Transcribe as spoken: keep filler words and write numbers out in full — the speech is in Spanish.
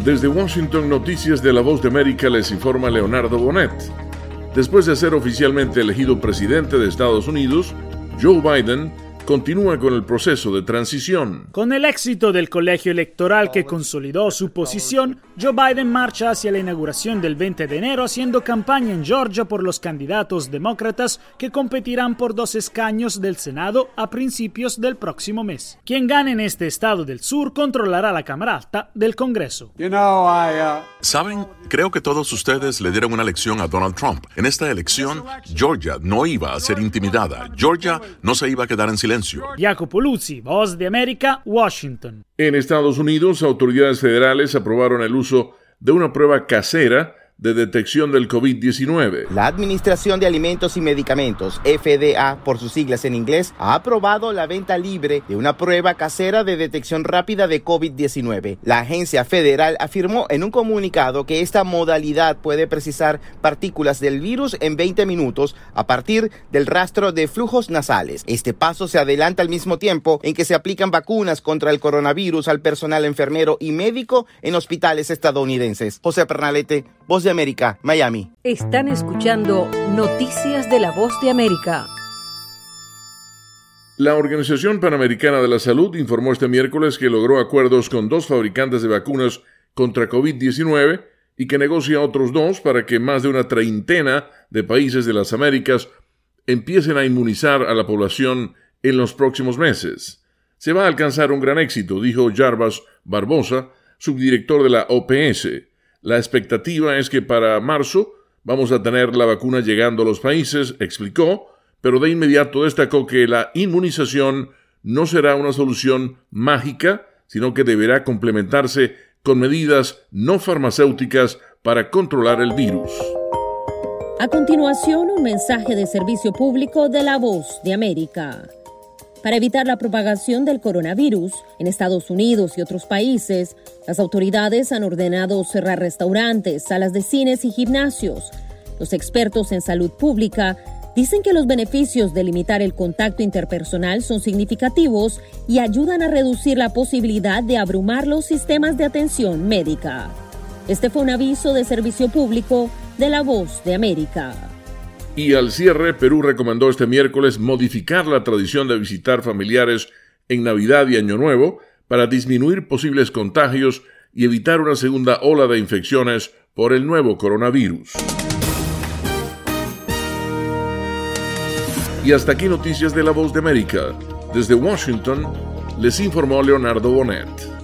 Desde Washington, Noticias de la Voz de América, les informa Leonardo Bonet. Después de ser oficialmente elegido presidente de Estados Unidos, Joe Biden continúa con el proceso de transición. Con el éxito del colegio electoral que consolidó su posición, Joe Biden marcha hacia la inauguración del veinte de enero haciendo campaña en Georgia por los candidatos demócratas que competirán por dos escaños del Senado a principios del próximo mes. Quien gane en este estado del sur controlará la Cámara Alta del Congreso. You know, I, uh... Saben, creo que todos ustedes le dieron una lección a Donald Trump. En esta elección, Georgia no iba a ser intimidada. Georgia no se iba a quedar en silencio. Jacopo Luzzi, Voz de América, Washington. En Estados Unidos, autoridades federales aprobaron el uso de una prueba casera de detección del COVID diecinueve. La Administración de Alimentos y Medicamentos, F D A por sus siglas en inglés, ha aprobado la venta libre de una prueba casera de detección rápida de COVID diecinueve. La agencia federal afirmó en un comunicado que esta modalidad puede precisar partículas del virus en veinte minutos a partir del rastro de flujos nasales. Este paso se adelanta al mismo tiempo en que se aplican vacunas contra el coronavirus al personal enfermero y médico en hospitales estadounidenses. José Pernalete, Voz de América, Miami. Están escuchando Noticias de la Voz de América. La Organización Panamericana de la Salud informó este miércoles que logró acuerdos con dos fabricantes de vacunas contra COVID diecinueve y que negocia otros dos para que más de una treintena de países de las Américas empiecen a inmunizar a la población en los próximos meses. Se va a alcanzar un gran éxito, dijo Jarbas Barbosa, subdirector de la O P S. La expectativa es que para marzo vamos a tener la vacuna llegando a los países, explicó, pero de inmediato destacó que la inmunización no será una solución mágica, sino que deberá complementarse con medidas no farmacéuticas para controlar el virus. A continuación, un mensaje de servicio público de la Voz de América. Para evitar la propagación del coronavirus en Estados Unidos y otros países, las autoridades han ordenado cerrar restaurantes, salas de cines y gimnasios. Los expertos en salud pública dicen que los beneficios de limitar el contacto interpersonal son significativos y ayudan a reducir la posibilidad de abrumar los sistemas de atención médica. Este fue un aviso de servicio público de la Voz de América. Y al cierre, Perú recomendó este miércoles modificar la tradición de visitar familiares en Navidad y Año Nuevo para disminuir posibles contagios y evitar una segunda ola de infecciones por el nuevo coronavirus. Y hasta aquí Noticias de la Voz de América. Desde Washington, les informó Leonardo Bonet.